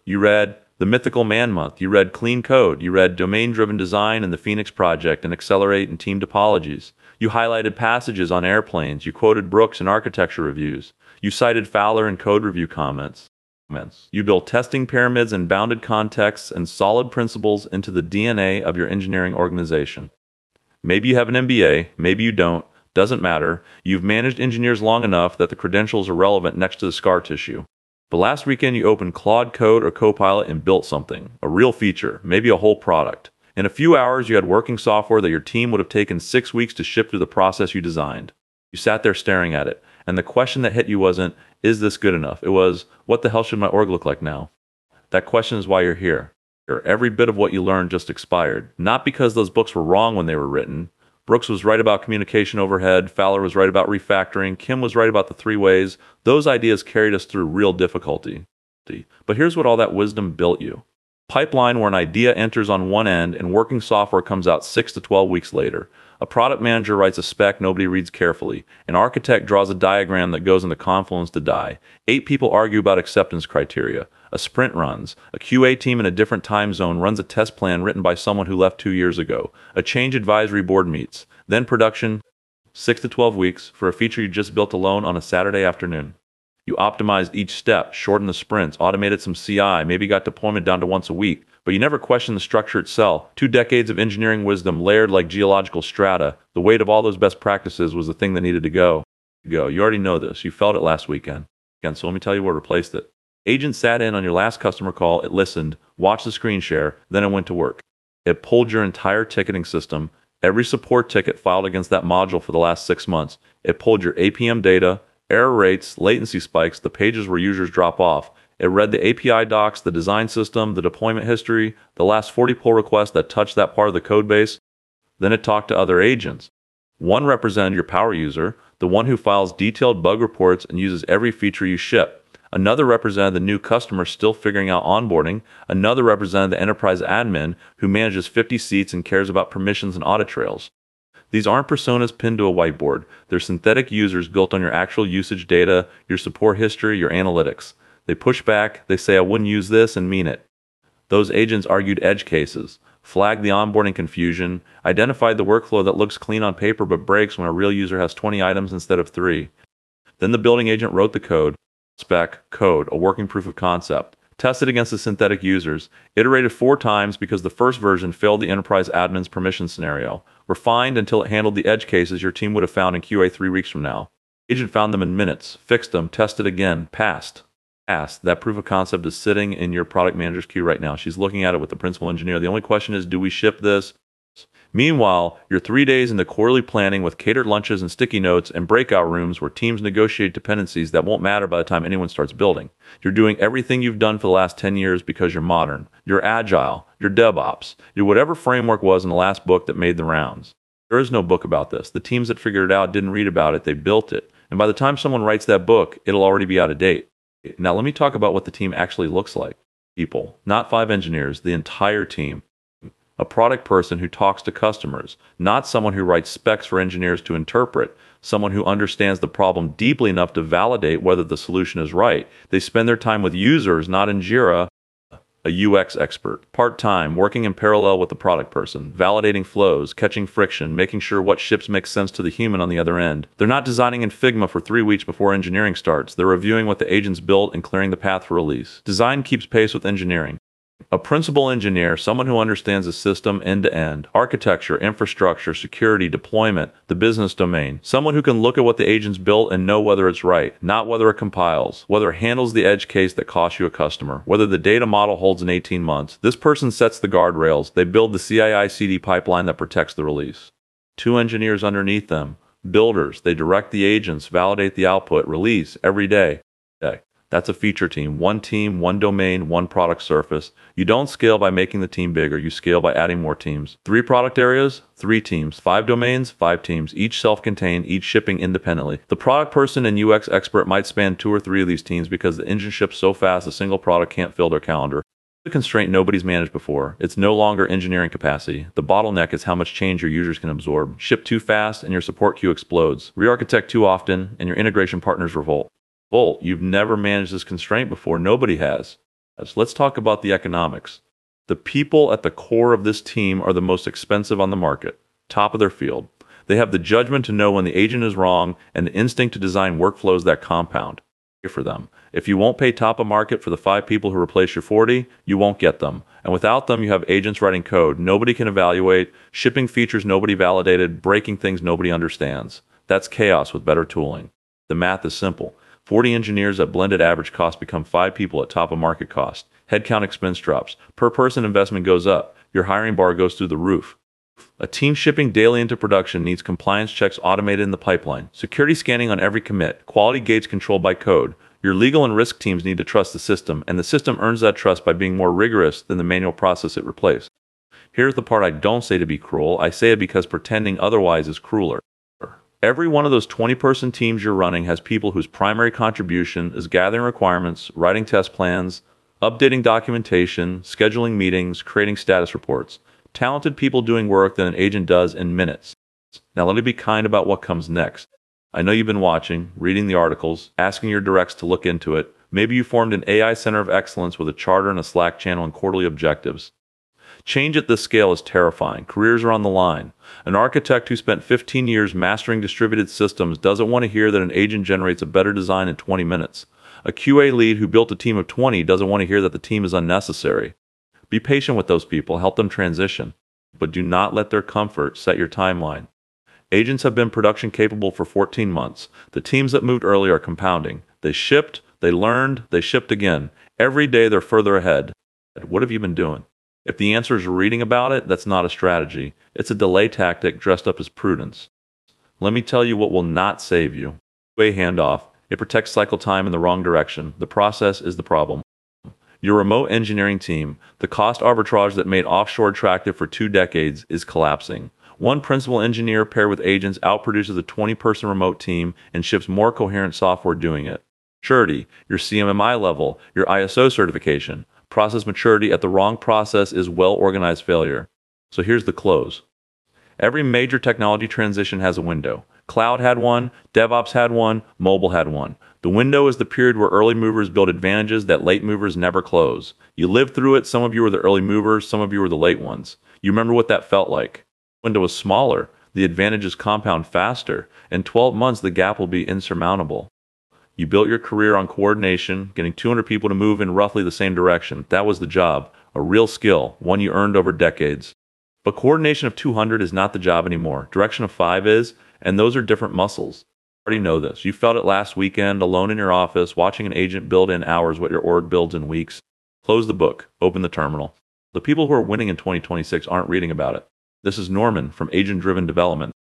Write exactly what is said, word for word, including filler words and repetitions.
You read The Mythical Man Month. You read Clean Code. You read Domain-Driven Design and the Phoenix Project and Accelerate and Team Topologies. You highlighted passages on airplanes. You quoted Brooks in architecture reviews. You cited Fowler in code review comments. You built testing pyramids and bounded contexts and solid principles into the D N A of your engineering organization. Maybe you have an M B A, maybe you don't, doesn't matter. You've managed engineers long enough that the credentials are relevant next to the scar tissue. But last weekend you opened Claude Code or Copilot and built something, a real feature, maybe a whole product. In a few hours you had working software that your team would have taken six weeks to ship through the process you designed. You sat there staring at it, and the question that hit you wasn't, is this good enough? It was, what the hell should my org look like now? That question is why you're here. Every bit of what you learned just expired. Not because those books were wrong when they were written. Brooks was right about communication overhead. Fowler was right about refactoring. Kim was right about the three ways. Those ideas carried us through real difficulty. But here's what all that wisdom built you. Pipeline where an idea enters on one end and working software comes out six to twelve weeks later. A product manager writes a spec nobody reads carefully. An architect draws a diagram that goes into Confluence to die. Eight people argue about acceptance criteria. A sprint runs. A Q A team in a different time zone runs a test plan written by someone who left two years ago. A change advisory board meets. Then production, six to twelve weeks, for a feature you just built alone on a Saturday afternoon. You optimized each step, shortened the sprints, automated some C I, maybe got deployment down to once a week, but you never questioned the structure itself. Two decades of engineering wisdom layered like geological strata. The weight of all those best practices was the thing that needed to go. Go. You already know this. You felt it last weekend. Again, so let me tell you what replaced it. Agent sat in on your last customer call, it listened, watched the screen share, then it went to work. It pulled your entire ticketing system, every support ticket filed against that module for the last six months. It pulled your A P M data, error rates, latency spikes, the pages where users drop off. It read the A P I docs, the design system, the deployment history, the last forty pull requests that touched that part of the code base. Then it talked to other agents. One represented your power user, the one who files detailed bug reports and uses every feature you ship. Another represented the new customer still figuring out onboarding. Another represented the enterprise admin who manages fifty seats and cares about permissions and audit trails. These aren't personas pinned to a whiteboard. They're synthetic users built on your actual usage data, your support history, your analytics. They push back, they say I wouldn't use this and mean it. Those agents argued edge cases, flagged the onboarding confusion, identified the workflow that looks clean on paper but breaks when a real user has twenty items instead of three. Then the building agent wrote the code, spec, code, a working proof of concept, tested against the synthetic users, iterated four times because the first version failed the enterprise admin's permission scenario, refined until it handled the edge cases your team would have found in Q A three weeks from now. Agent found them in minutes, fixed them, tested again, passed. Passed. That proof of concept is sitting in your product manager's queue right now. She's looking at it with the principal engineer. The only question is, do we ship this? Meanwhile, you're three days into quarterly planning with catered lunches and sticky notes and breakout rooms where teams negotiate dependencies that won't matter by the time anyone starts building. You're doing everything you've done for the last ten years because you're modern. You're agile. You're DevOps. You're whatever framework was in the last book that made the rounds. There is no book about this. The teams that figured it out didn't read about it. They built it. And by the time someone writes that book, it'll already be out of date. Now let me talk about what the team actually looks like. People, not five engineers, the entire team. A product person who talks to customers, not someone who writes specs for engineers to interpret, someone who understands the problem deeply enough to validate whether the solution is right. They spend their time with users, not in Jira. A U X expert, part-time, working in parallel with the product person, validating flows, catching friction, making sure what ships make sense to the human on the other end. They're not designing in Figma for three weeks before engineering starts. They're reviewing what the agents built and clearing the path for release. Design keeps pace with engineering. A principal engineer, someone who understands the system end-to-end, architecture, infrastructure, security, deployment, the business domain. Someone who can look at what the agents built and know whether it's right, not whether it compiles, whether it handles the edge case that costs you a customer, whether the data model holds in eighteen months. This person sets the guardrails. They build the C I C D pipeline that protects the release. Two engineers underneath them, builders. They direct the agents, validate the output, release every day. Okay. That's a feature team. One team, one domain, one product surface. You don't scale by making the team bigger. You scale by adding more teams. Three product areas, three teams. Five domains, five teams. Each self-contained, each shipping independently. The product person and U X expert might span two or three of these teams because the engine ships so fast a single product can't fill their calendar. The constraint nobody's managed before. It's no longer engineering capacity. The bottleneck is how much change your users can absorb. Ship too fast and your support queue explodes. Re-architect too often and your integration partners revolt. Bolt, you've never managed this constraint before. Nobody has. Let's talk about the economics. The people at the core of this team are the most expensive on the market, top of their field. They have the judgment to know when the agent is wrong and the instinct to design workflows that compound for them. If you won't pay top of market for the five people who replace your forty, you won't get them. And without them, you have agents writing code nobody can evaluate, shipping features nobody validated, breaking things nobody understands. That's chaos with better tooling. The math is simple. forty engineers at blended average cost become five people at top of market cost. Headcount expense drops. Per person investment goes up. Your hiring bar goes through the roof. A team shipping daily into production needs compliance checks automated in the pipeline, security scanning on every commit, quality gates controlled by code. Your legal and risk teams need to trust the system, and the system earns that trust by being more rigorous than the manual process it replaced. Here's the part I don't say to be cruel. I say it because pretending otherwise is crueler. Every one of those twenty-person teams you're running has people whose primary contribution is gathering requirements, writing test plans, updating documentation, scheduling meetings, creating status reports. Talented people doing work that an agent does in minutes. Now let me be kind about what comes next. I know you've been watching, reading the articles, asking your directs to look into it. Maybe you formed an A I center of excellence with a charter and a Slack channel and quarterly objectives. Change at this scale is terrifying. Careers are on the line. An architect who spent fifteen years mastering distributed systems doesn't want to hear that an agent generates a better design in twenty minutes. A Q A lead who built a team of twenty doesn't want to hear that the team is unnecessary. Be patient with those people, help them transition, but do not let their comfort set your timeline. Agents have been production capable for fourteen months. The teams that moved early are compounding. They shipped, they learned, they shipped again. Every day they're further ahead. What have you been doing? If the answer is reading about it, that's not a strategy. It's a delay tactic dressed up as prudence. Let me tell you what will not save you. Q A handoff. It protects cycle time in the wrong direction. The process is the problem. Your remote engineering team, the cost arbitrage that made offshore attractive for two decades, is collapsing. One principal engineer paired with agents outproduces a twenty-person remote team and ships more coherent software doing it. Maturity, your C M M I level, your I S O certification. Process maturity at the wrong process is well-organized failure. So here's the close. Every major technology transition has a window. Cloud had one, DevOps had one, mobile had one. The window is the period where early movers build advantages that late movers never close. You lived through it. Some of you were the early movers, some of you were the late ones. You remember what that felt like. The window is smaller, the advantages compound faster. In twelve months, the gap will be insurmountable. You built your career on coordination, getting two hundred people to move in roughly the same direction. That was the job, a real skill, one you earned over decades. But coordination of two hundred is not the job anymore. Direction of five is, and those are different muscles. You already know this. You felt it last weekend, alone in your office, watching an agent build in hours what your org builds in weeks. Close the book. Open the terminal. The people who are winning in twenty twenty-six aren't reading about it. This is Norman from Agent Driven Development.